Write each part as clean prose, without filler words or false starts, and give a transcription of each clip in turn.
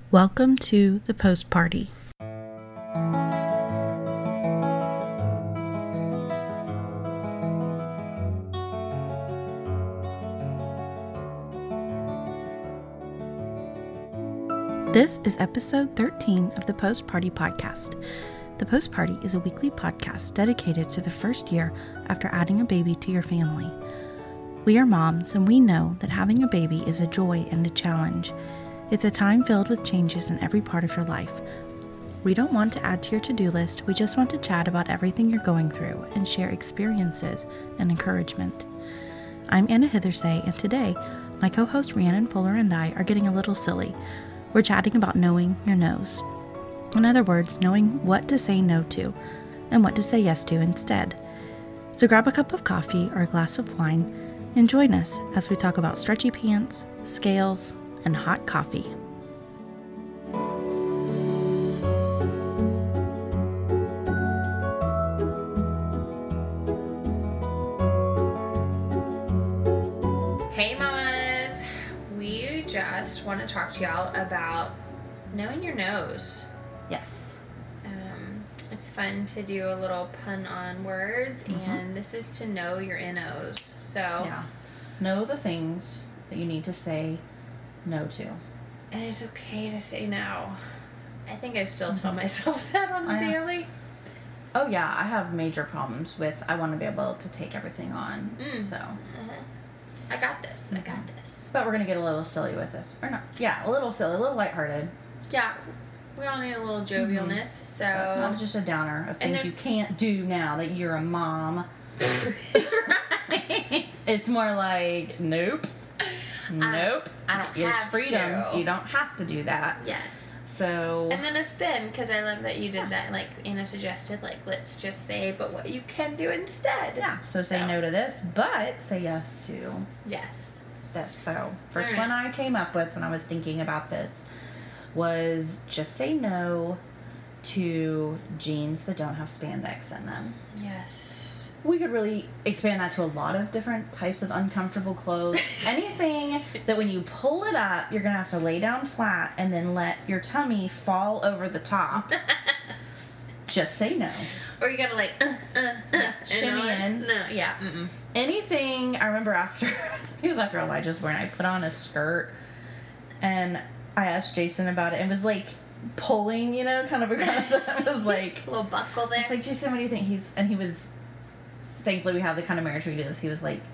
Welcome to the Post Party. This is episode 13 of the Post Party podcast. The Post Party is a weekly podcast dedicated to the first year after adding a baby to your family. We are moms, and we know that having a baby is a joy and a challenge. It's a time filled with changes in every part of your life. We don't want to add to your to-do list, we just want to chat about everything you're going through and share experiences and encouragement. I'm Anna Hithersay, and today, my co-host Rhiannon Fuller and I are getting a little silly. We're chatting about knowing your no's. In other words, knowing what to say no to and what to say yes to instead. So grab a cup of coffee or a glass of wine and join us as we talk about stretchy pants, scales, and hot coffee. Hey mamas, we just want to talk to y'all about knowing your nose. Yes. It's fun to do a little pun on words, and this is to know your NOs. So yeah, know the things that you need to say no to. And it's okay to say no. I think I still tell myself that on the daily. Oh yeah, I have major problems with I want to be able to take everything on. So I got this. I got this. But we're going to get a little silly with this. Or not. Yeah, a little silly, a little lighthearted. Yeah. We all need a little jovialness, so it's not just a downer of things you can't do now that you're a mom. Right. It's more like, nope. Nope. I don't Your have freedom. to. You don't have to do that. Yes. So. And then a spin, because I love that you did that. Like Anna suggested, like let's just say, but what you can do instead. Yeah. So say no to this, but say yes to. Yes. This. So first one I came up with when I was thinking about this was just say no to jeans that don't have spandex in them. Yes. We could really expand that to a lot of different types of uncomfortable clothes. Anything that when you pull it up, you're going to have to lay down flat and then let your tummy fall over the top. Just say no. Or you got to like, shimmy in. No, yeah. Anything, I remember after, it was after Elijah's wearing, I put on a skirt and I asked Jason about it. It was like pulling, kind of aggressive. It was like a little buckle there. It's like, Jason, what do you think? He was, thankfully we have the kind of marriage we do this. He was like,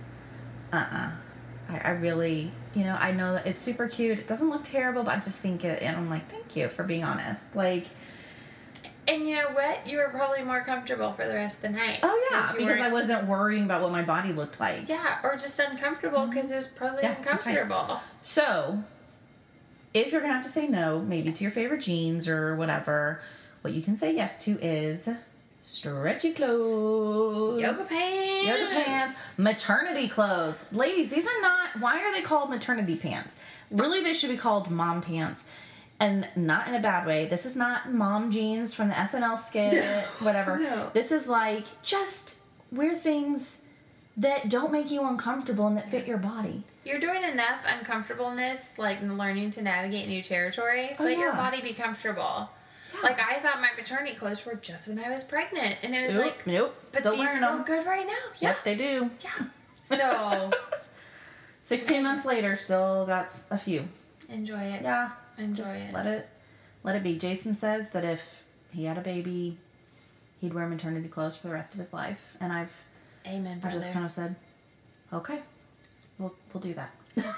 I really, I know that it's super cute. It doesn't look terrible, but I just think it, and I'm like, thank you for being honest. Like, and you know what? You were probably more comfortable for the rest of the night. Oh yeah, because I wasn't worrying about what my body looked like. Yeah, or just uncomfortable because it was probably uncomfortable. So, if you're going to have to say no, maybe to your favorite jeans or whatever, what you can say yes to is stretchy clothes. Yoga pants. Maternity clothes. Ladies, these are not, why are they called maternity pants? Really, they should be called mom pants. And not in a bad way. This is not mom jeans from the SNL skit, whatever. No. This is like, just wear things that don't make you uncomfortable and that fit your body. You're doing enough uncomfortableness, like learning to navigate new territory. Let your body be comfortable. Yeah. Like, I thought my maternity clothes were just when I was pregnant. And it was Nope. But still these feel good right now. Yeah. Yep, they do. Yeah. So. 16 months later, still got a few. Enjoy it. Yeah. Enjoy it. Let it be. Jason says that if he had a baby, he'd wear maternity clothes for the rest of his life. And Amen, brother. I just kind of said, okay. We'll do that.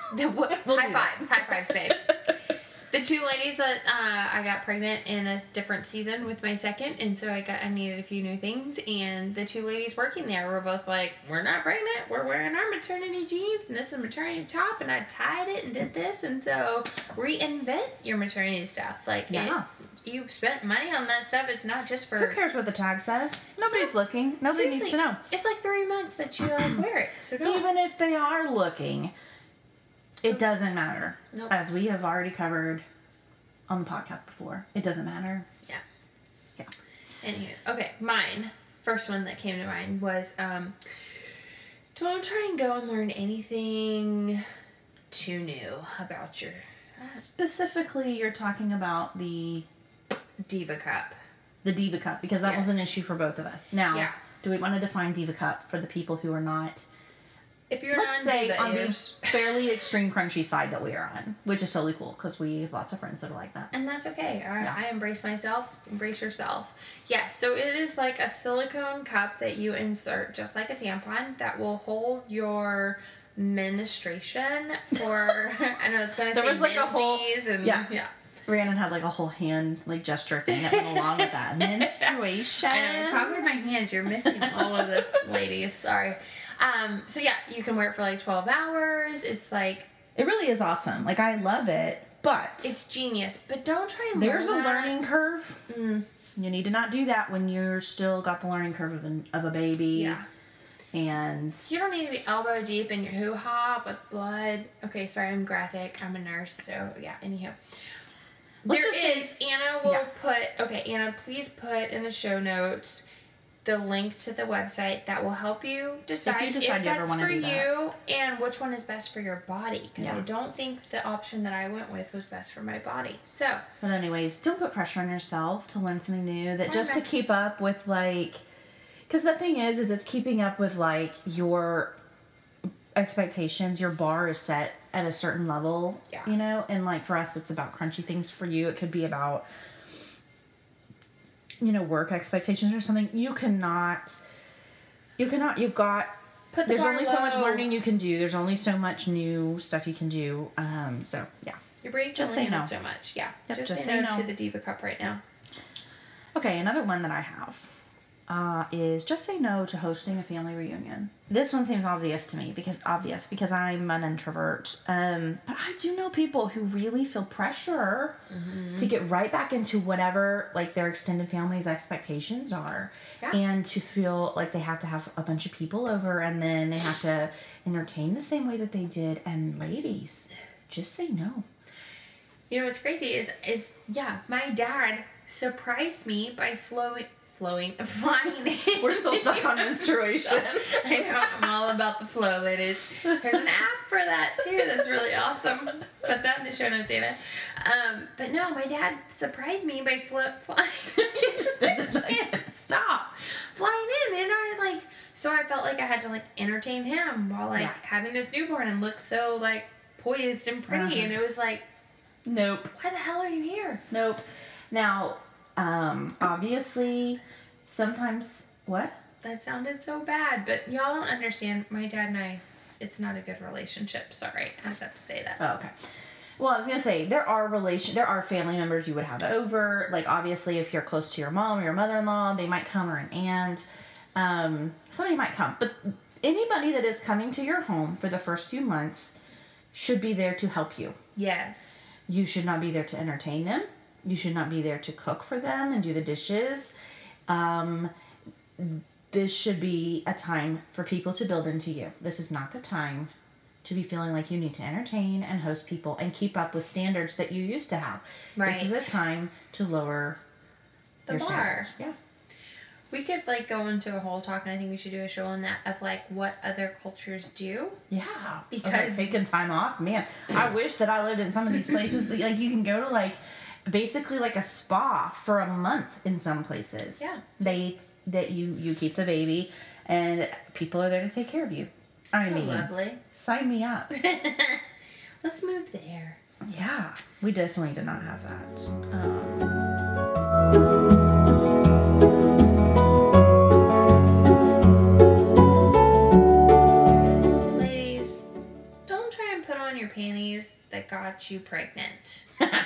High fives, babe. The two ladies that I got pregnant in a different season with my second, and so I needed a few new things, and the two ladies working there were both like, we're not pregnant, we're wearing our maternity jeans, and this is maternity top, and I tied it and did this, and so reinvent your maternity stuff. Like, you spent money on that stuff. It's not just for... Who cares what the tag says? Nobody's looking. Nobody needs to know. It's like 3 months that you wear it, so don't. Even if they are looking, it doesn't matter. Nope. As we have already covered on the podcast before, it doesn't matter. Yeah. Anywho, okay, mine, first one that came to mind was, don't try and go and learn anything too new about Specifically, you're talking about the Diva Cup. The Diva Cup, because that was an issue for both of us. Now, do we want to define Diva Cup for the people who are not... If you're let's say on the non-diva, fairly extreme crunchy side that we are on, which is totally cool because we have lots of friends that are like that. and that's okay. I embrace myself. Embrace yourself. Yes, so it is like a silicone cup that you insert just like a tampon that will hold your menstruation for, I know I was going to say was like a whole... and Rhiannon had like a whole hand like gesture thing that went along with that. Menstruation. I know, talk with my hands. You're missing all of this, ladies. Sorry. So yeah, you can wear it for like 12 hours. It's like... It really is awesome. Like, I love it, but... It's genius. But don't try and there's learn a learning curve. Mm. You need to not do that when you're still got the learning curve of a baby. Yeah. And... You don't need to be elbow deep in your hoo-ha with blood. Okay, sorry, I'm graphic. I'm a nurse, so yeah, anywho. Anna will put... Okay, Anna, please put in the show notes the link to the website that will help you decide if that's for you and which one is best for your body. Because I don't think the option that I went with was best for my body. So, but anyways, don't put pressure on yourself to learn something new. That just to keep up with like, because the thing is it's keeping up with like your expectations. Your bar is set at a certain level, you know. And like for us, it's about crunchy things. For you, it could be about, you know, work expectations or something. You've got... There's only so much learning you can do. There's only so much new stuff you can do. So, yeah. Your brain just say no so much. Yeah. Yep, just say no to the Diva Cup right now. Okay, another one that I have is just say no to hosting a family reunion. This one seems obvious to me because I'm an introvert. But I do know people who really feel pressure to get right back into whatever like their extended family's expectations are. Yeah. And to feel like they have to have a bunch of people over and then they have to entertain the same way that they did. And ladies, just say no. You know what's crazy is my dad surprised me by flying in. We're still stuck on menstruation. I know, I'm all about the flow, ladies. There's an app for that too that's really awesome. Put that in the show notes, Anna. But no, my dad surprised me by flying. Stop. Flying in, and so I felt like I had to like entertain him while having this newborn and look so like poised and pretty, and it was like, nope. Why the hell are you here? Nope. Now, obviously, sometimes... What? That sounded so bad, but y'all don't understand. My dad and I, it's not a good relationship. Sorry, I just have to say that. Oh, okay. Well, I was going to say, there are family members you would have over. Like, obviously, if you're close to your mom or your mother-in-law, they might come, or an aunt. Somebody might come. But anybody that is coming to your home for the first few months should be there to help you. Yes. You should not be there to entertain them. You should not be there to cook for them and do the dishes. This should be a time for people to build into you. This is not the time to be feeling like you need to entertain and host people and keep up with standards that you used to have. Right. This is a time to lower the bar. Standards. Yeah. We could go into a whole talk, and I think we should do a show on that of what other cultures do. Yeah. Because taking time off, man. I wish that I lived in some of these places. You can go to basically a spa for a month in some places. Yeah. You keep the baby and people are there to take care of you. Lovely. Sign me up. Let's move there. Yeah. We definitely did not have that. Ladies, don't try and put on your panties that got you pregnant.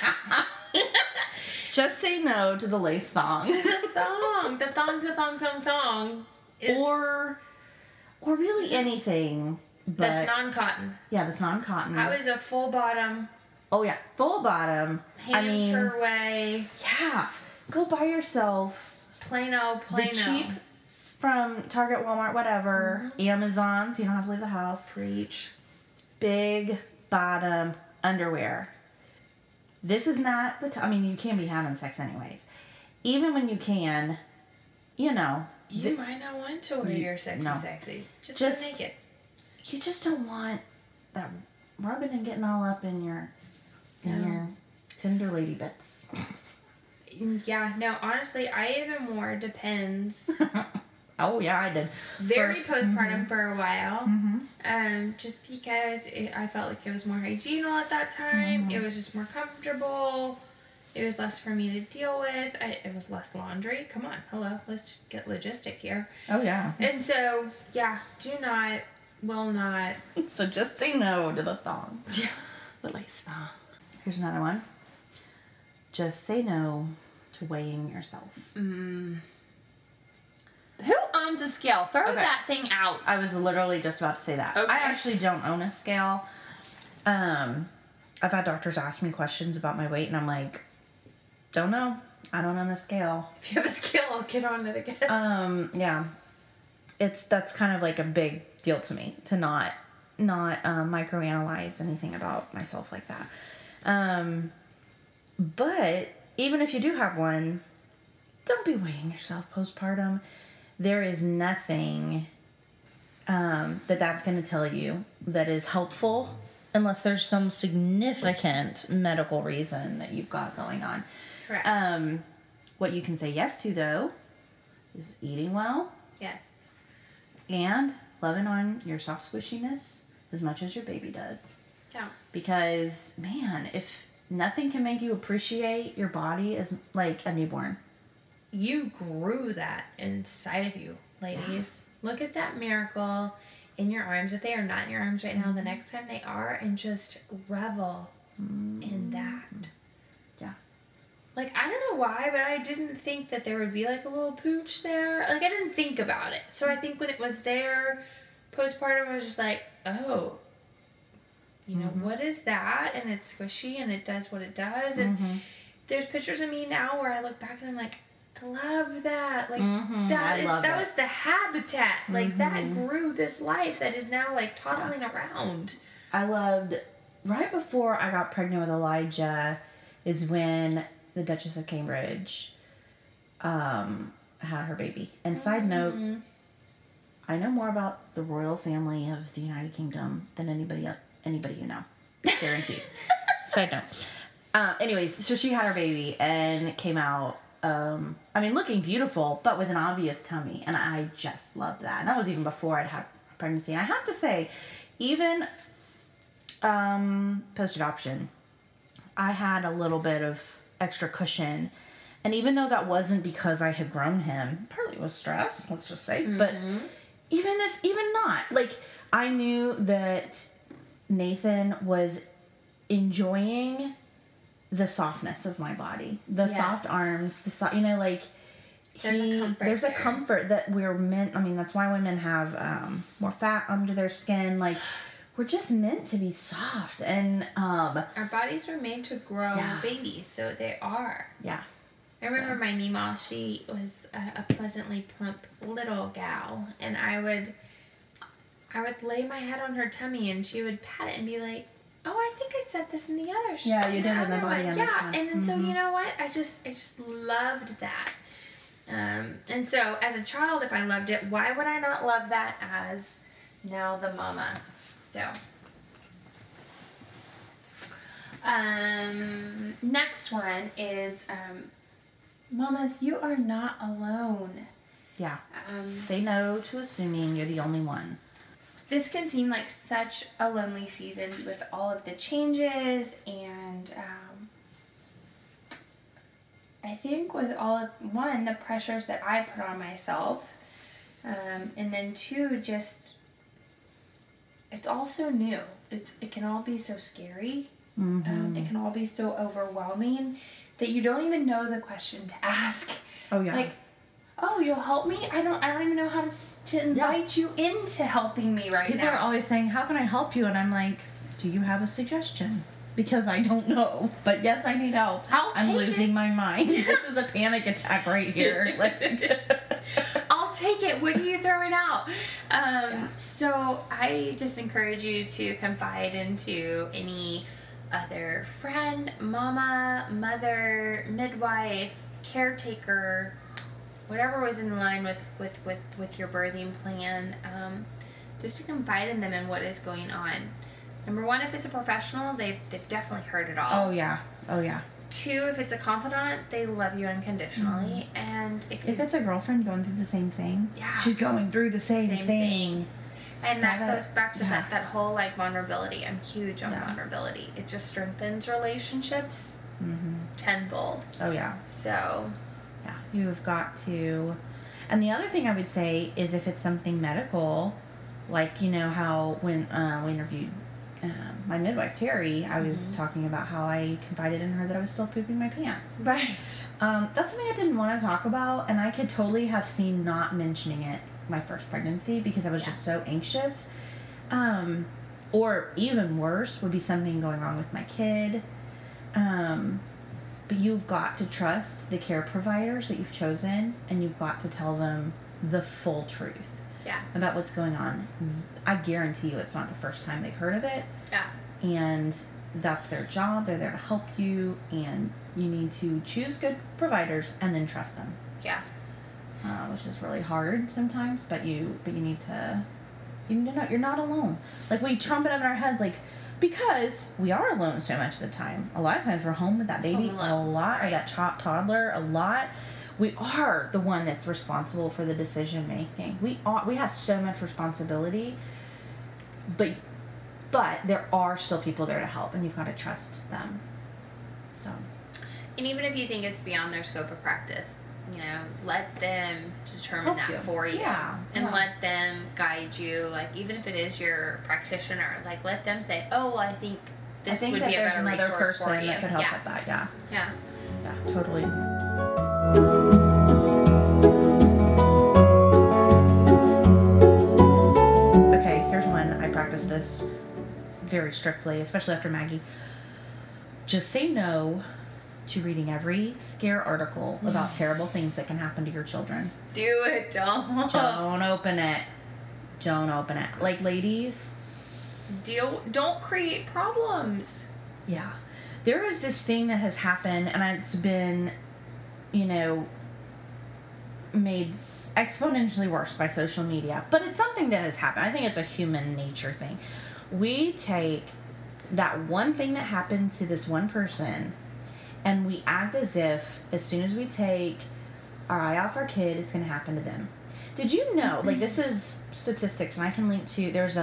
Just say no to the lace thong. To the thong. The thong. Or really anything. That's non-cotton. Yeah, that's non-cotton. How is a full bottom? Oh, yeah. Full bottom. Hands her way. Yeah. Go buy yourself. Plano. The cheap from Target, Walmart, whatever. Amazon, so you don't have to leave the house. Preach. Big bottom underwear. This is not the time. You can't be having sex anyways. Even when you can, You might not want to wear your sexy. Just naked. You just don't want that rubbing and getting all up in your Yeah. Tender lady bits. Yeah, no, honestly, I even wore Depends. Oh, yeah, I did. Very postpartum for a while. Mm-hmm. Just because I felt like it was more hygienal at that time. It was just more comfortable. It was less for me to deal with. It was less laundry. Come on, hello, let's get logistic here. Oh, yeah. And so, yeah, will not. So just say no to the thong. Yeah. The lace thong. Here's another one. Just say no to weighing yourself. Who owns a scale? Throw that thing out. I was literally just about to say that. Okay. I actually don't own a scale. I've had doctors ask me questions about my weight, and I'm like, don't know. I don't own a scale. If you have a scale, I'll get on it again. Yeah. That's kind of like a big deal to me, to not microanalyze anything about myself like that. But even if you do have one, don't be weighing yourself postpartum. There is nothing that's going to tell you that is helpful unless there's some significant medical reason that you've got going on. Correct. What you can say yes to, though, is eating well. Yes. And loving on your soft squishiness as much as your baby does. Yeah. Because, man, if nothing can make you appreciate your body as like a newborn. You grew that inside of you, ladies. Yeah. Look at that miracle in your arms. If they are not in your arms right now, the next time they are, and just revel in that. Yeah. Like, I don't know why, but I didn't think that there would be like a little pooch there. Like, I didn't think about it. So I think when it was there, postpartum, I was just like, oh, you know, what is that? And it's squishy and it does what it does. And there's pictures of me now where I look back and I'm like, I love that. Like, that was the habitat. Like, that grew this life that is now, like, toddling around. I loved, right before I got pregnant with Elijah is when the Duchess of Cambridge had her baby. And side note, I know more about the royal family of the United Kingdom than anybody you know. Guaranteed. Side note. Anyways, so she had her baby and came out, looking beautiful, but with an obvious tummy. And I just loved that. And that was even before I'd had pregnancy. And I have to say, even post-adoption, I had a little bit of extra cushion. And even though that wasn't because I had grown him, partly was stress, let's just say. But even not, like, I knew that Nathan was enjoying the softness of my body, the soft arms, there's a comfort that we're meant. I mean, that's why women have more fat under their skin. Like, we're just meant to be soft, and our bodies were made to grow babies, so they are. Yeah. I remember my Meemaw, she was a pleasantly plump little gal, and I would lay my head on her tummy, and she would pat it and be like, oh, I think I said this in the other show. Yeah, you did in the body. Yeah, and so, you know what? I just loved that. And so, as a child, if I loved it, why would I not love that as now the mama? So, next one is, mamas, you are not alone. Yeah. Say no to assuming you're the only one. This can seem like such a lonely season with all of the changes, and I think with all of, one, the pressures that I put on myself, and then two, just, it's all so new. It can all be so scary. It can all be so overwhelming that you don't even know the question to ask. Oh, yeah. Like, oh, you'll help me? I don't even know how to invite you into helping me right now. People are always saying, how can I help you? And I'm like, do you have a suggestion? Because I don't know. But yes, I need help. I'm losing my mind. This is a panic attack right here. I'll take it. What are you throwing out? So I just encourage you to confide into any other friend, mama, mother, midwife, caretaker, whatever was in line with your birthing plan, just to confide in them in what is going on. Number one, if it's a professional, they've definitely heard it all. Oh, yeah. 2, if it's a confidant, they love you unconditionally. Mm-hmm. And if it's a girlfriend going through the same thing, yeah, she's going through the same thing. And that goes back to that whole, like, vulnerability. I'm huge on vulnerability. It just strengthens relationships tenfold. Oh, yeah. So, yeah, you've got to. And the other thing I would say is if it's something medical, like, you know how when we interviewed my midwife, Terry, I was talking about how I confided in her that I was still pooping my pants. Right. That's something I didn't want to talk about, and I could totally have seen not mentioning it my first pregnancy because I was just so anxious. Or even worse would be something going wrong with my kid. But you've got to trust the care providers that you've chosen, and you've got to tell them the full truth about what's going on. I guarantee you it's not the first time they've heard of it. Yeah. And that's their job. They're there to help you, and you need to choose good providers and then trust them. Yeah. Which is really hard sometimes, but you need to know you're not alone. Like, we trumpet up in our heads, like, because we are alone so much of the time. A lot of times we're home with that baby a lot, or that toddler a lot. We are the one that's responsible for the decision making. We have so much responsibility, but there are still people there to help, and you've got to trust them. So, and even if you think it's beyond their scope of practice, you know, let them determine that for you. And let them guide you. Like, even if it is your practitioner, like, let them say, oh, well, I think this would be a better resource for you. That could help with that. Yeah, totally. Okay, here's one. I practice this very strictly, especially after Maggie. Just say no to reading every scare article about terrible things that can happen to your children. Do it. Don't open it. Don't open it. Like, ladies, don't create problems. Yeah. There is this thing that has happened, and it's been, you know, made exponentially worse by social media. But it's something that has happened. I think it's a human nature thing. We take that one thing that happened to this one person, and we act as if as soon as we take our eye off our kid, it's going to happen to them. Did you know, like, this is statistics, and I can link to, there's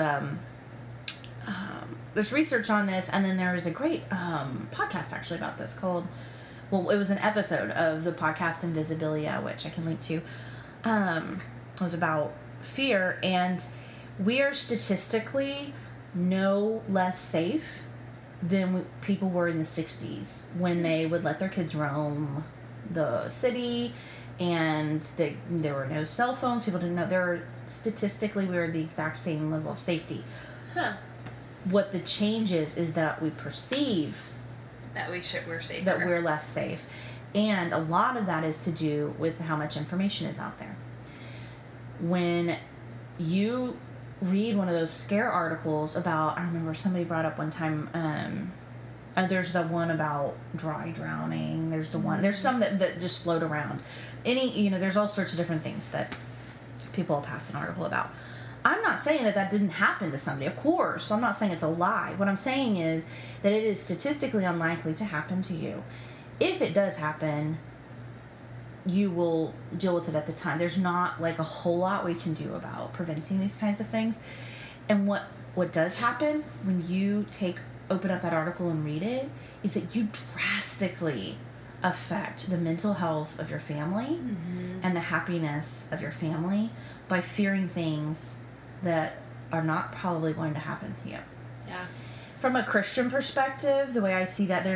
research on this, and then there was a great podcast actually about this called, well, it was an episode of the podcast Invisibilia, which I can link to. It was about fear, and we are statistically no less safe than people were in the 60s when they would let their kids roam the city, and there were no cell phones. People didn't know. Statistically, we were the exact same level of safety. Huh. What the change is that we perceive that we're safer. That we're less safe. And a lot of that is to do with how much information is out there. When you read one of those scare articles about, I remember somebody brought up one time, there's the one about dry drowning. There's the one, there's some that just float around. There's all sorts of different things that people will pass an article about. I'm not saying that didn't happen to somebody. Of course, I'm not saying it's a lie. What I'm saying is that it is statistically unlikely to happen to you. If it does happen, you will deal with it at the time. There's not like a whole lot we can do about preventing these kinds of things. And what does happen when you open up that article and read it is that you drastically affect the mental health of your family and the happiness of your family by fearing things that are not probably going to happen to you. Yeah. From a Christian perspective, the way I see that, there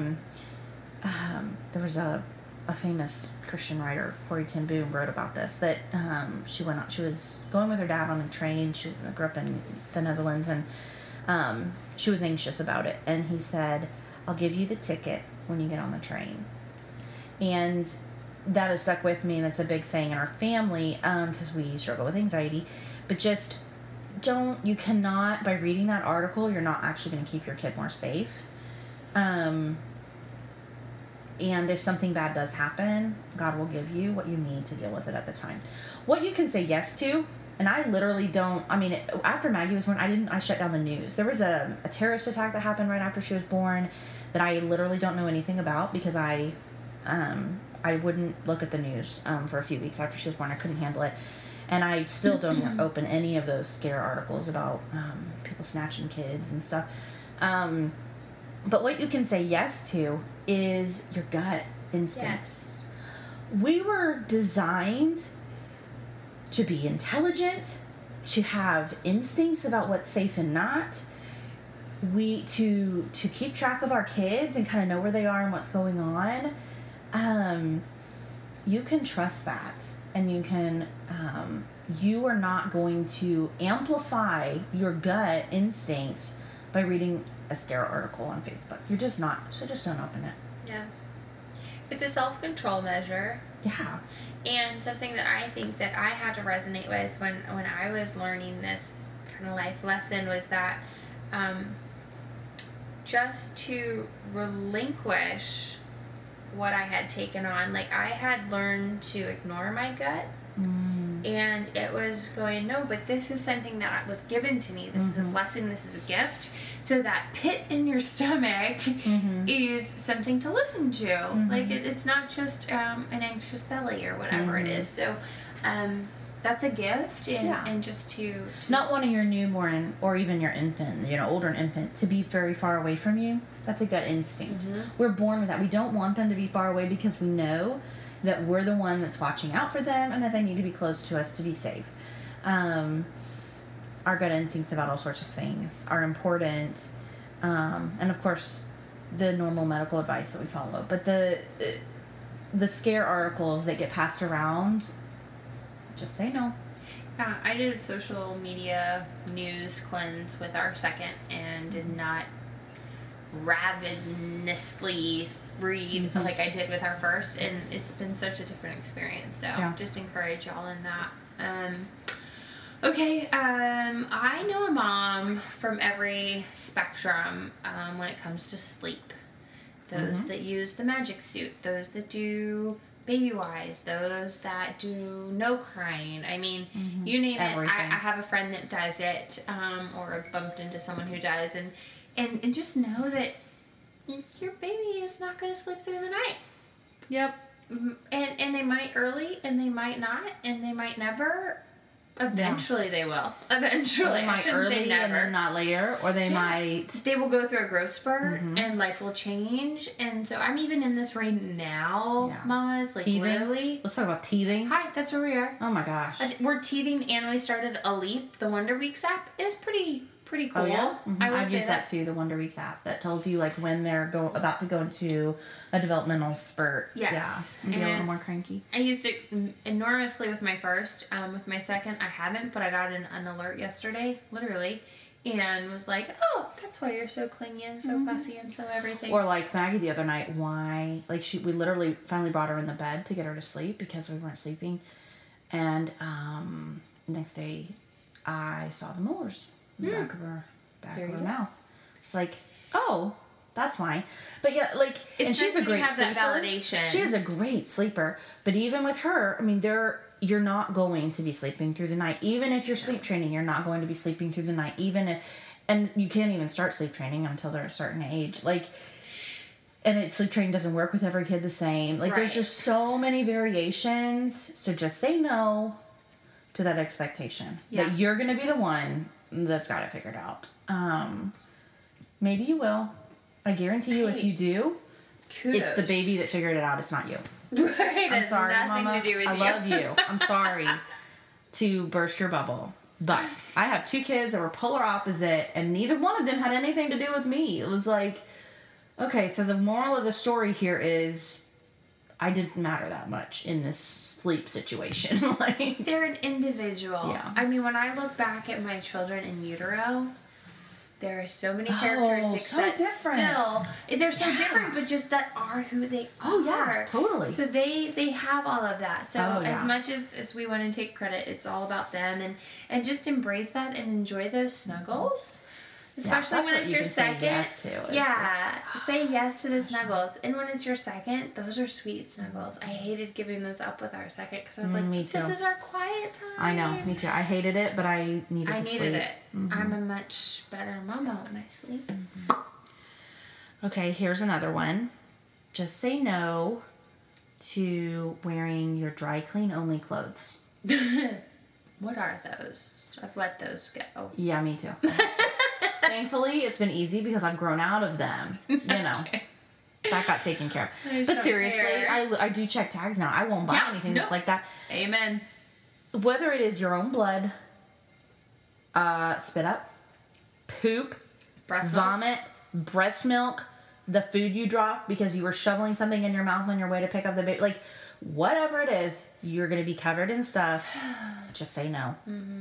was a famous Christian writer, Corrie ten Boom, wrote about this, that she was going with her dad on a train. She grew up in the Netherlands, and she was anxious about it. And he said, I'll give you the ticket when you get on the train. And that has stuck with me, and that's a big saying in our family, because we struggle with anxiety. But just you cannot, by reading that article, you're not actually going to keep your kid more safe. And if something bad does happen, God will give you what you need to deal with it at the time. What you can say yes to, And I literally don't, after Maggie was born, I shut down the news. There was a terrorist attack that happened right after she was born that I literally don't know anything about because I wouldn't look at the news for a few weeks after she was born. I couldn't handle it. And I still don't open any of those scare articles about people snatching kids and stuff. But what you can say yes to is your gut instincts. Yes. We were designed to be intelligent, to have instincts about what's safe and not. To keep track of our kids and kind of know where they are and what's going on. You can trust that, and you can. You are not going to amplify your gut instincts by reading a scare article on Facebook. You're just not. So just don't open it. Yeah. It's a self-control measure. Yeah. And something that I think that I had to resonate with when I was learning this kind of life lesson was that just to relinquish what I had taken on. Like, I had learned to ignore my gut. And it was going, no, but this is something that was given to me. This is a blessing. This is a gift. So that pit in your stomach is something to listen to. Like, it's not just an anxious belly or whatever it is. So that's a gift. And just to not wanting your newborn or even your infant, older infant, to be very far away from you. That's a gut instinct. We're born with that. We don't want them to be far away because we know that we're the one that's watching out for them and that they need to be close to us to be safe. Our gut instincts about all sorts of things are important. And of course, the normal medical advice that we follow. But the scare articles that get passed around, just say no. Yeah, I did a social media news cleanse with our second and did not ravenously read like I did with our first, and it's been such a different experience. So just encourage y'all in that. Okay, I know a mom from every spectrum when it comes to sleep. Those that use the magic suit, those that do baby wise, those that do no crying. I mean, you name everything. I have a friend that does it, or I've bumped into someone who does, and just know that your baby is not going to sleep through the night. Yep. And they might early, and they might not, and they might never. Eventually they will. Eventually. Or they might early and then not later, or they might... They will go through a growth spurt, and life will change. And so I'm even in this right now, mamas. Like, teething. Literally. Let's talk about teething. Hi, that's where we are. Oh my gosh. We're teething, and we started a Leap. The Wonder Weeks app is pretty cool. Oh, yeah? I've used that too, the Wonder Weeks app, that tells you like when they're about to go into a developmental spurt. Yes. Yeah. And be a little more cranky. I used it enormously with my first. With my second, I haven't, but I got an alert yesterday, literally, and was like, oh, that's why you're so clingy and so fussy and so everything. Or like Maggie the other night, we literally finally brought her in the bed to get her to sleep because we weren't sleeping. And next day, I saw the molars. Back of her mouth. It's like, oh, that's why. But yeah, like, and she's a great sleeper. That validation. She is a great sleeper. But even with her, I mean, you're not going to be sleeping through the night. Even if you're sleep training, you're not going to be sleeping through the night. And you can't even start sleep training until they're a certain age. Like, and sleep training doesn't work with every kid the same. Like, there's just so many variations. So just say no to that expectation that you're going to be the one that's got it figured out. Maybe you will. I guarantee you, if you do, kudos. It's the baby that figured it out. It's not you. Right. I'm sorry, nothing Mama. To do with I love you. I'm sorry to burst your bubble, but I have two kids that were polar opposite, and neither one of them had anything to do with me. It was like, okay, so the moral of the story here is, I didn't matter that much in this sleep situation. Like, they're an individual. Yeah. I mean, when I look back at my children in utero, there are so many characteristics that still they're so different, but just that are who they are. Oh yeah, totally. So they have all of that. So as much as we want to take credit, it's all about them, and just embrace that and enjoy those snuggles. Especially when it's your second. Yes say yes to the snuggles. And when it's your second, those are sweet snuggles. I hated giving those up with our second because I was like, me too. This is our quiet time. I know, me too. I hated it, but I needed to sleep. it. I'm a much better mama when I sleep. Okay, here's another one. Just say no to wearing your dry clean only clothes. What are those? I've let those go. Yeah, me too. Thankfully, it's been easy because I've grown out of them. You know, Okay. that got taken care of. They're But so seriously, fair. I do check tags now. I won't buy anything that's like that. Amen. Whether it is your own blood, spit up, poop, Breast milk. vomit, breast milk, the food you drop because you were shoveling something in your mouth on your way to pick up the baby, like whatever it is, you're gonna be covered in stuff. Just say no.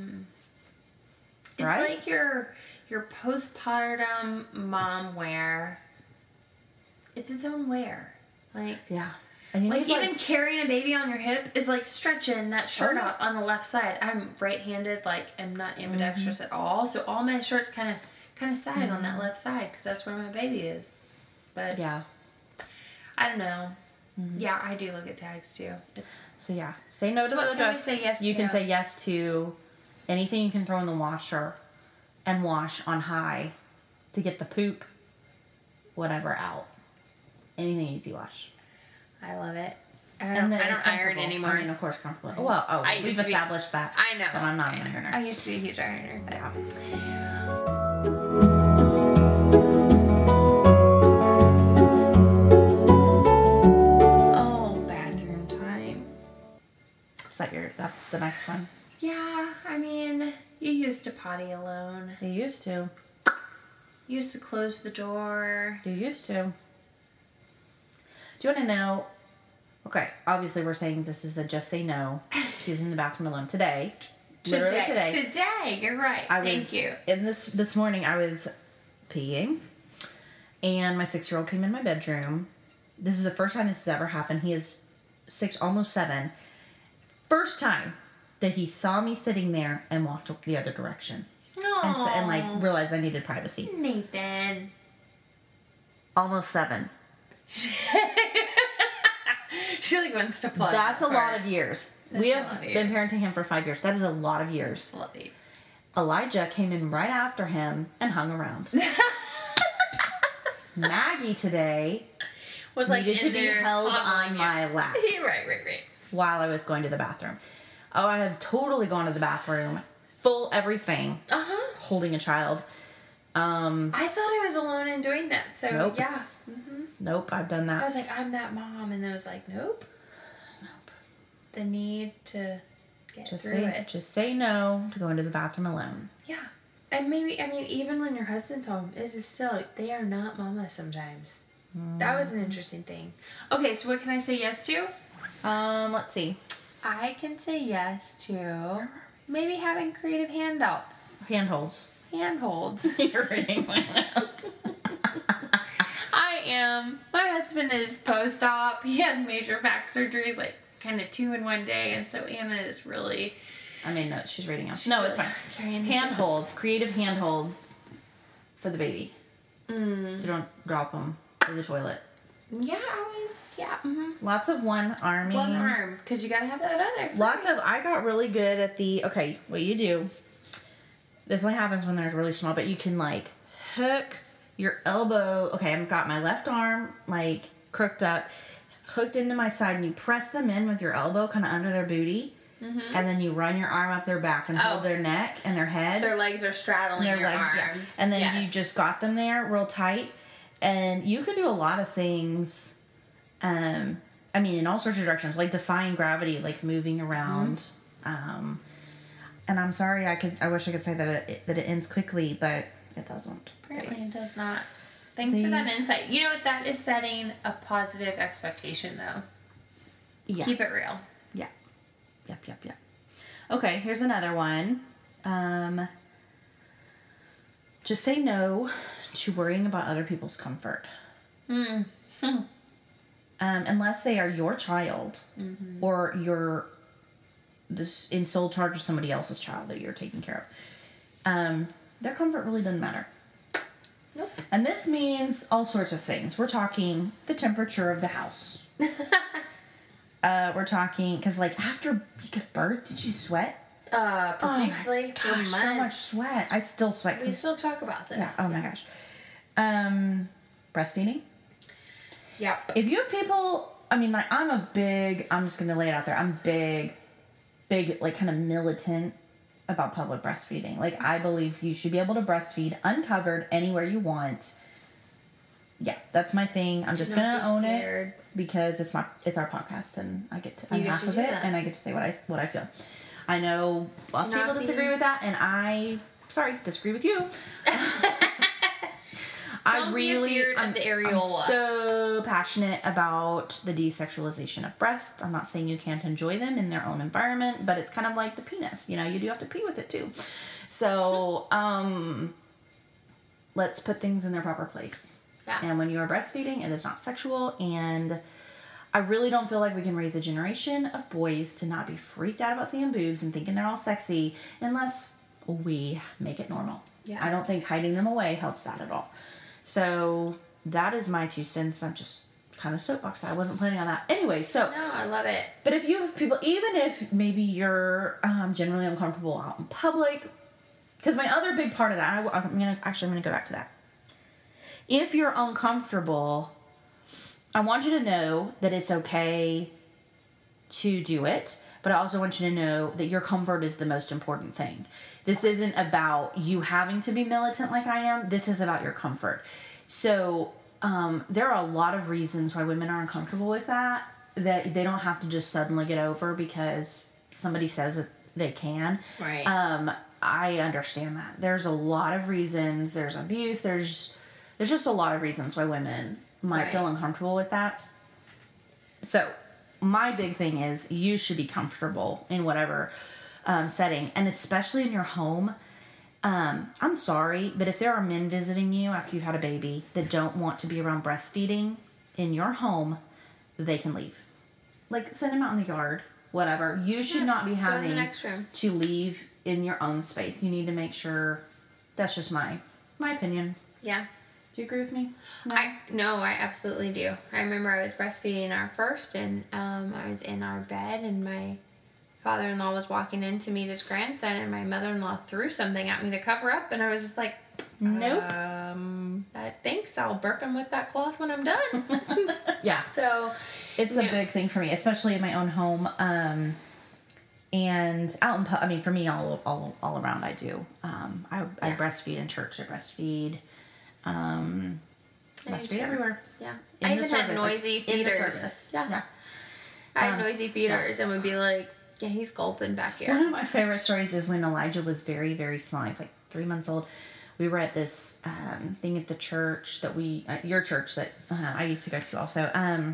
It's Right? like your postpartum mom wear. It's its own wear. Like Yeah. And you Like need even carrying a baby on your hip is like stretching that shirt Oh, yeah. out on the left side. I'm right-handed, like I'm not ambidextrous at all, so all my shirts kind of sag on that left side because that's where my baby is. But yeah. I don't know. Yeah, I do look at tags too. It's So yeah, say no So to what the can we dress. say yes You can to? say yes to anything you can throw in the washer and wash on high to get the poop, whatever out. Anything easy wash. I love it. I And don't then iron comfortable. anymore. I mean, of course, comfortable. Well, I we've used to be- established that. I know. That I'm not an ironer. I used to be a huge ironer. But Yeah. Oh, bathroom time. That's the next one. Yeah, I mean, you used to potty alone. You used to. You used to close the door. You used to. Do you want to know? Okay, obviously we're saying this is a just say no to using the bathroom alone today. Literally today. Today, you're right. Thank you. In this morning I was peeing and my 6-year-old came in my bedroom. This is the first time this has ever happened. He is 6, almost 7. First time that he saw me sitting there and walked the other direction. And like realized I needed privacy. Nathan. Almost 7. She like wants to plug. That's a that lot part. of years. That's We a have lot of been years. parenting him for 5 years. That is a lot of years. A lot of years. Elijah came in right after him and hung around. Maggie today Was like needed to in be there held coddling on you. my lap Right. while I was going to the bathroom. Oh, I have totally gone to the bathroom, full everything, Uh-huh. holding a child. I thought I was alone in doing that, so Nope. yeah. Nope, I've done I that. was like, I'm that mom, and I was like, nope. The need to get through it. Just say no to going to the bathroom alone. Yeah. And maybe, I mean, even when your husband's home, it is still like, they are not mama sometimes. That was an interesting thing. Okay, so what can I say yes to? Let's see. I can say yes to maybe having creative handouts. Handholds. Handholds. You're reading my notes. I am. My husband is post-op. He had major back surgery, like kind of 2 in one day, and so Anna is really... I mean, no, she's reading them. she's No, really it's fine. carrying this Handholds, creative handholds for the baby. So you don't drop them in the toilet. Yeah, I was, yeah. Mm-hmm. Lots of one arming. One arm, because you gotta have that other. Lots of, I got really good at okay, what you do, this only happens when they're really small, but you can like hook your elbow, okay, I've got my left arm like crooked up, hooked into my side, and you press them in with your elbow kind of under their booty, and then you run your arm up their back and hold their neck and their head. Their legs are straddling Their your legs, arm. yeah. And then you Yes. just got them there real tight. And you can do a lot of things, I mean, in all sorts of directions, like defying gravity, like moving around. And I'm sorry, I wish I could say that it ends quickly, but it doesn't. Apparently it does not. Thanks for that insight. You know what? That is setting a positive expectation, though. Yeah. Keep it real. Yeah. Yep. Okay, here's another one. Just say no to worrying about other people's comfort. Unless they are your child or you're in sole charge of somebody else's child that you're taking care of. Their comfort really doesn't matter. Nope. And this means all sorts of things. We're talking the temperature of the house. We're talking, because, like, after you give birth, did you sweat? Profusely for months. So much sweat. I still sweat. We still talk about this. Yeah. Oh, my gosh. Breastfeeding. Yep. If you have people, I mean, like, I'm just going to lay it out there. I'm big, like, kind of militant about public breastfeeding. Like, I believe you should be able to breastfeed uncovered anywhere you want. Yeah, that's my thing. I'm just going to own it because it's our podcast and I get to, I'm half of it and I get to say what I feel. I know lots of people disagree with that and disagree with you. I'm so passionate about the desexualization of breasts. I'm not saying you can't enjoy them in their own environment, but it's kind of like the penis. You know, you do have to pee with it too. So, let's put things in their proper place. Yeah. And when you are breastfeeding, it is not sexual. And I really don't feel like we can raise a generation of boys to not be freaked out about seeing boobs and thinking they're all sexy unless we make it normal. Yeah. I don't think hiding them away helps that at all. So that is my 2 cents. I'm just kind of soapbox. I wasn't planning on that. Anyway, so. No, I love it. But if you have people, even if maybe you're generally uncomfortable out in public, because my other big part of that, I'm going to go back to that. If you're uncomfortable, I want you to know that it's okay to do it, but I also want you to know that your comfort is the most important thing. This isn't about you having to be militant like I am. This is about your comfort. So there are a lot of reasons why women are uncomfortable with that they don't have to just suddenly get over because somebody says that they can. Right. I understand that. There's a lot of reasons. There's abuse. There's just a lot of reasons why women might feel uncomfortable with that. So my big thing is you should be comfortable in whatever setting, and especially in your home. I'm sorry, but if there are men visiting you after you've had a baby that don't want to be around breastfeeding in your home, they can leave. Like, send them out in the yard, whatever. You should not be having to leave in your own space. You need to make sure. That's just my opinion. Yeah. Do you agree with me? No, I absolutely do. I remember I was breastfeeding our first, and I was in our bed, and my father-in-law was walking in to meet his grandson, and my mother-in-law threw something at me to cover up, and I was just like, nope. Thanks, I'll burp him with that cloth when I'm done. Yeah. So it's a big thing for me, especially in my own home. And out in for me, all around, I do. I breastfeed in church. I breastfeed. Breastfeed everywhere. Yeah. I even had noisy feeders. Yeah. I had noisy feeders and would be like, yeah, he's gulping back here. One of my favorite stories is when Elijah was very, very small. He's like 3 months old. We were at this thing at the church that your church that I used to go to also.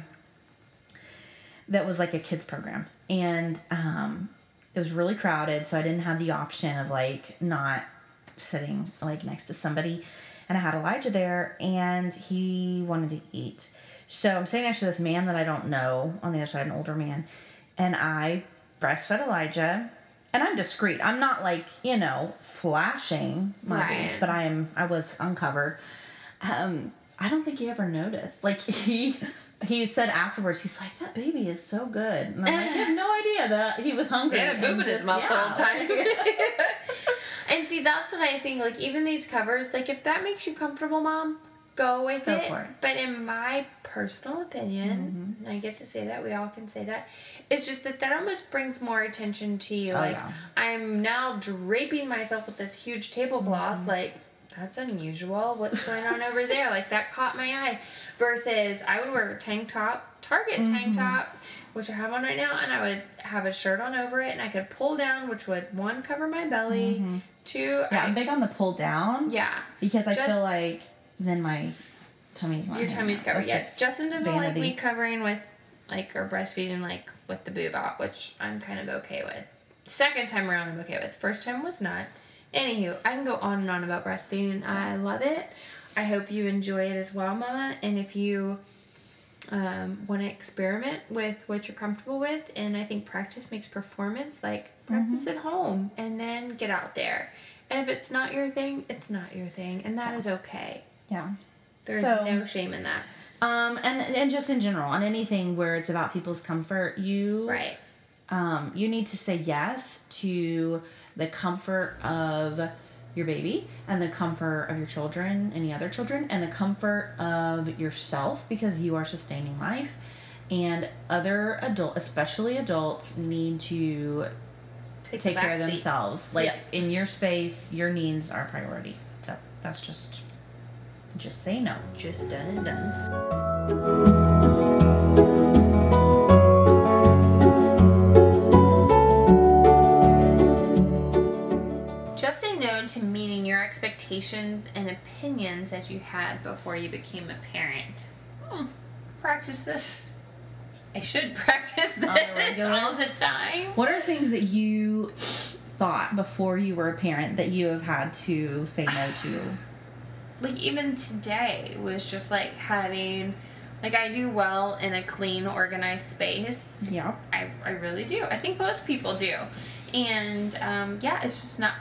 That was like a kids program, and it was really crowded, so I didn't have the option of like not sitting like next to somebody. And I had Elijah there, and he wanted to eat. So I'm sitting next to this man that I don't know on the other side, an older man, and I breastfed Elijah. And I'm discreet. I'm not like, flashing my boobs, but I was uncovered. I don't think he ever noticed. Like, he said afterwards, he's like, that baby is so good. And I'm like, I had no idea that he was hungry. He had a boob in his mouth the whole time. And see, that's what I think. Like, even these covers, like, if that makes you comfortable, Mom, go with it. For it. But in my personal opinion, and I get to say that, we all can say that, it's just that almost brings more attention to you. I'm now draping myself with this huge tablecloth. Like, that's unusual. What's going on over there? Like, that caught my eye. Versus, I would wear a tank top, Target tank top, which I have on right now, and I would have a shirt on over it, and I could pull down, which would, 1, cover my belly, 2... Yeah, I'm big on the pull down. Yeah. Because I feel like then my tummy's not... Your tummy's covered, yes. Justin doesn't like me covering with, like, or breastfeeding, like, with the boob out, which I'm kind of okay with. Second time around, I'm okay with. First time was not. Anywho, I can go on and on about breastfeeding. I love it. I hope you enjoy it as well, Mama. And if you want to experiment with what you're comfortable with, and I think practice makes performance, like, practice at home and then get out there. And if it's not your thing, it's not your thing. And that is okay. Yeah. There's no shame in that. And just in general, on anything where it's about people's comfort, you need to say yes to the comfort of your baby and the comfort of your children, any other children, and the comfort of yourself, because you are sustaining life. And other especially adults, need to take care of themselves. Like, in your space, your needs are priority. So that's just say no. Just done and done. Just say no to meeting your expectations and opinions that you had before you became a parent. Practice this. I should practice this all the time. What are things that you thought before you were a parent that you have had to say no to? Like, even today was just like having, like, I do well in a clean, organized space. Yeah. I really do. I think most people do. And, it's not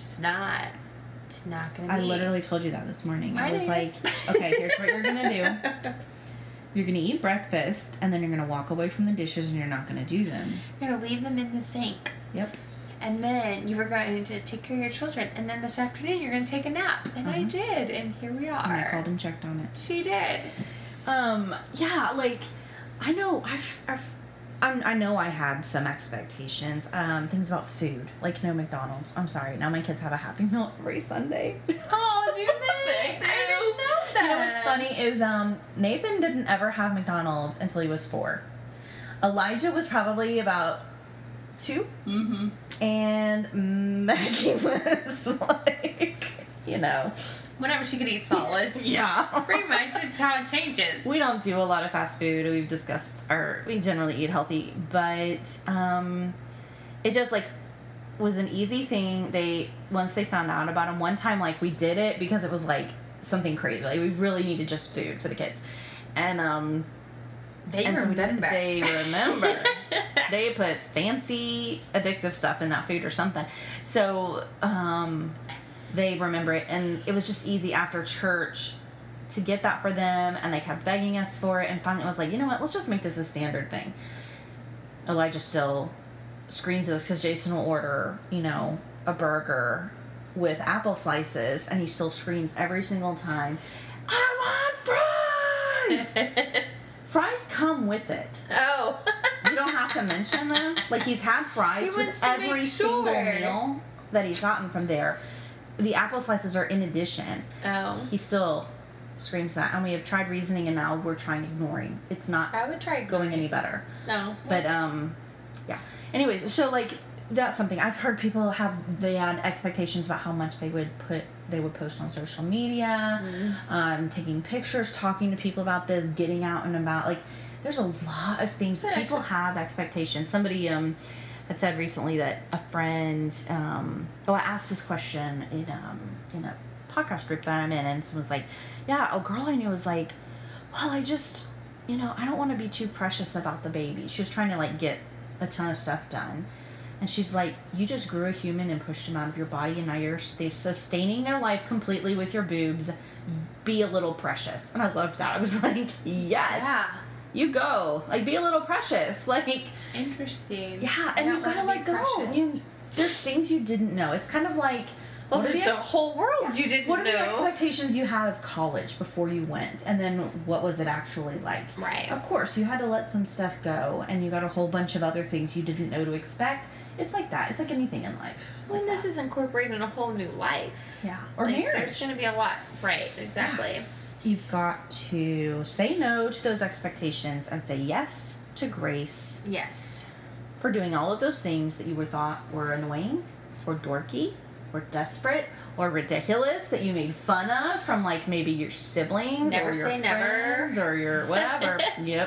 going to be. I literally told you that this morning. I was like, okay, here's what you're going to do. You're going to eat breakfast, and then you're going to walk away from the dishes, and you're not going to do them. You're going to leave them in the sink. Yep. And then you were going to take care of your children. And then this afternoon, you're going to take a nap. And I did. And here we are. And I called and checked on it. She did. Yeah, like, I know I know I had some expectations. Things about food. Like, no McDonald's. I'm sorry. Now my kids have a Happy Meal every Sunday. Oh, do they? I didn't know that. You know what's funny is Nathan didn't ever have McDonald's until he was 4. Elijah was probably about 2. Mm-hmm. And Maggie was like, whenever she could eat solids. Yeah. Pretty much, it's how it changes. We don't do a lot of fast food. We've discussed, we generally eat healthy, but it just, like, was an easy thing. Once they found out about him, one time, like, we did it because it was, like, something crazy. Like, we really needed just food for the kids. And, They remember. They put fancy addictive stuff in that food or something. So, they remember it. And it was just easy after church to get that for them. And they kept begging us for it. And finally I was like, you know what? Let's just make this a standard thing. Elijah still screams at us because Jason will order, a burger with apple slices. And he still screams every single time, I want fries! Fries come with it. Oh. You don't have to mention them. Like, he's had fries with every single meal that he's gotten from there. The apple slices are in addition. Oh. He still screams that. And we have tried reasoning, and now we're trying ignoring. It's not I would try going any better. No. But, yeah. Anyways, so, like, that's something. I've heard people they had expectations about how much they would post on social media, taking pictures, talking to people about this, getting out and about. Like, there's a lot of things that people have expectations. Somebody had said recently that a friend, I asked this question in a podcast group that I'm in, and someone's like, yeah, a girl I knew was like, well, I just, I don't want to be too precious about the baby. She was trying to, like, get a ton of stuff done. And she's like, you just grew a human and pushed him out of your body, and now you're sustaining their life completely with your boobs. Be a little precious. And I loved that. I was like, yes. Yeah. You go. Like, be a little precious. Like. Interesting. Yeah, and you've got to let go. There's things you didn't know. It's kind of like. Well, there's a whole world you didn't know. What are the expectations you had of college before you went? And then what was it actually like? Right. Of course, you had to let some stuff go, and you got a whole bunch of other things you didn't know to expect. It's like that. It's like anything in life. When this is incorporating a whole new life. Yeah. Or marriage. There's going to be a lot. Right, exactly. Yeah. You've got to say no to those expectations and say yes to grace. Yes. For doing all of those things that you thought were annoying, or dorky, or desperate, or ridiculous, that you made fun of from, like, maybe your siblings, never or your say friends, never. or your whatever. Yep.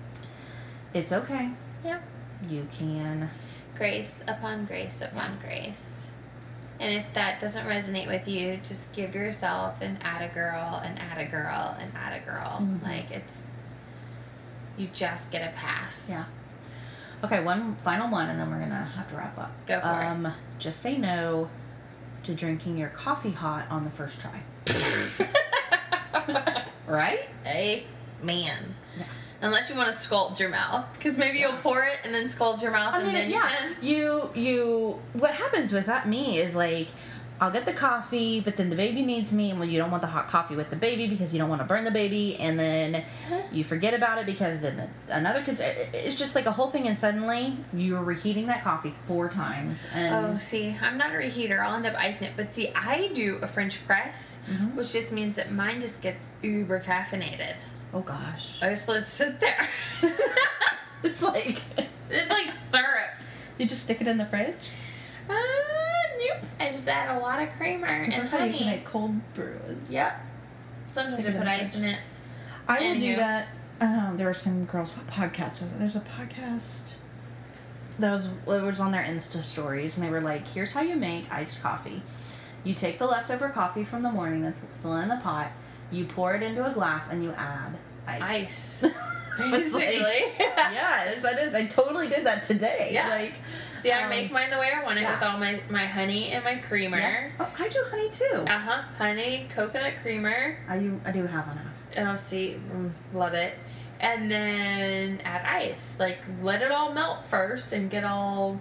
It's okay. Yep. You can. Grace upon grace upon grace. And if that doesn't resonate with you, just give yourself an add a girl, an add a girl, an add a girl. Mm-hmm. Like, you just get a pass. Yeah. Okay, one final one, and then we're gonna have to wrap up. Go for it. Just say no to drinking your coffee hot on the first try. Right? Man. Yeah. Unless you want to scald your mouth, because maybe you'll pour it and then scald your mouth, and then you what happens with me is like, I'll get the coffee, but then the baby needs me, and you don't want the hot coffee with the baby because you don't want to burn the baby, and then you forget about it because then it's just like a whole thing, and suddenly you're reheating that coffee 4 times. And see, I'm not a reheater. I'll end up icing it, but see, I do a French press, which just means that mine just gets uber caffeinated. Oh gosh. I just let it sit there. It's like syrup. You just stick it in the fridge? Nope. I just add a lot of creamer and that's how honey. you can make cold brews. Yep. Sometimes Stick I it put in the ice in it. I will do Anywho. that. There were some girls. What podcast was it? There's a podcast that was on their Insta stories, and they were like, "Here's how you make iced coffee. You take the leftover coffee from the morning that's still in the pot. You pour it into a glass, and you add ice." Basically. Yes, that is. I totally did that today. Yeah. See, I make mine the way I want it with all my honey and my creamer. Yes. Oh, I do honey too. Honey, coconut creamer. I do have enough. Oh, see, love it. And then add ice. Like, let it all melt first and get all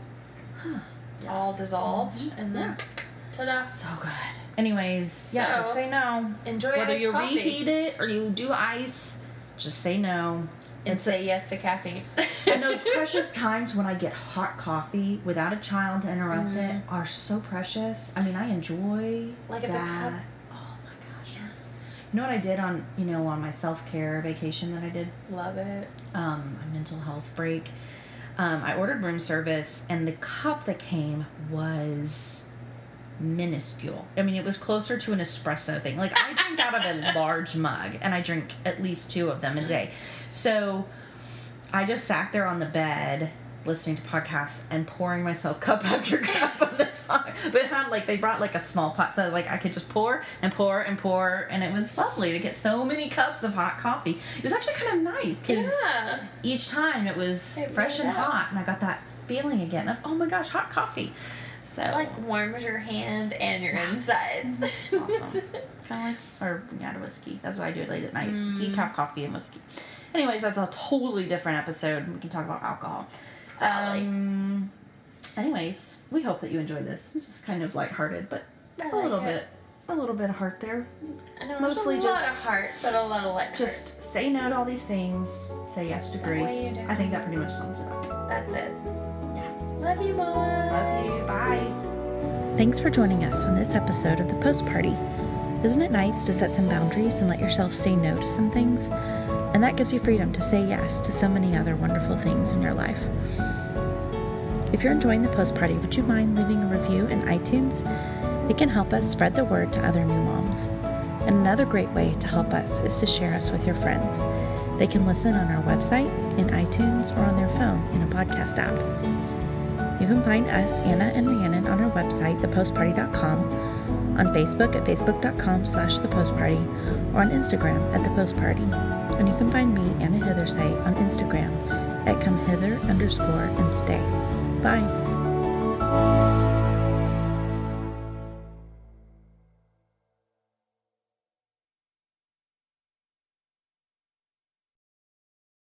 dissolved, and then ta-da. So good. Anyways, just say no. Enjoy whether iced you coffee. reheat it or you do ice. Just say no. And say yes to caffeine. And those precious times when I get hot coffee without a child to interrupt it are so precious. I mean, I enjoy like that. At the cup. Oh my gosh. Yeah. You know what I did on my self-care vacation that I did? Love it. A mental health break. I ordered room service, and the cup that came was minuscule. I mean, it was closer to an espresso thing. Like, I drink out of a large mug, and I drink at least 2 of them a day. So I just sat there on the bed listening to podcasts and pouring myself cup after cup of this. But it had they brought a small pot, so I could just pour and pour and pour, and it was lovely to get so many cups of hot coffee. It was actually kind of nice because each time it was fresh and hot, and I got that feeling again of, oh my gosh, hot coffee. So warms your hand and your insides. Awesome. Kind of the whiskey. That's what I do late at night. Decaf coffee and whiskey. Anyways, that's a totally different episode. We can talk about alcohol. Anyways, we hope that you enjoyed this. It's just kind of lighthearted, but a little bit of heart there. I know, mostly a lot of heart, but a lot of light. Just say no to all these things. Say yes to grace. I think that pretty much sums it up. That's it. Love you, Mama. Love you. Bye. Thanks for joining us on this episode of The Post Party. Isn't it nice to set some boundaries and let yourself say no to some things? And that gives you freedom to say yes to so many other wonderful things in your life. If you're enjoying The Post Party, would you mind leaving a review in iTunes? It can help us spread the word to other new moms. And another great way to help us is to share us with your friends. They can listen on our website, in iTunes, or on their phone in a podcast app. You can find us, Anna and Rhiannon, on our website, thepostparty.com, on Facebook at facebook.com/thepostparty, or on Instagram at thepostparty. And you can find me, Anna Hithersay, on Instagram at comehither_and stay. Bye.